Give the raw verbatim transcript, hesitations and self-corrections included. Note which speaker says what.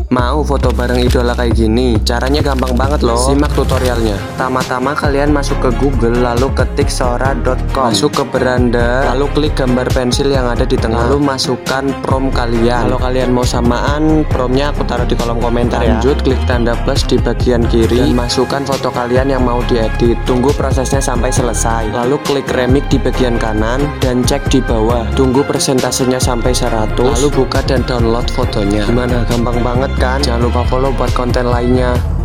Speaker 1: Mau foto bareng idola kayak gini? Caranya gampang banget loh. Simak tutorialnya. Tama-tama kalian masuk ke Google, lalu ketik sora dot com. Masuk ke beranda, lalu klik gambar pensil yang ada di tengah. Lalu masukkan prom kalian. Kalau kalian mau samaan, promnya aku taruh di kolom komentar ya. Lanjut klik tanda plus di bagian kiri dan masukkan foto kalian yang mau diedit. Tunggu prosesnya sampai selesai. Lalu klik remix di bagian kanan dan cek di bawah. Tunggu persentasenya sampai seratus. Lalu buka dan download fotonya. Gimana? Gampang banget kan? Jangan lupa follow buat konten lainnya.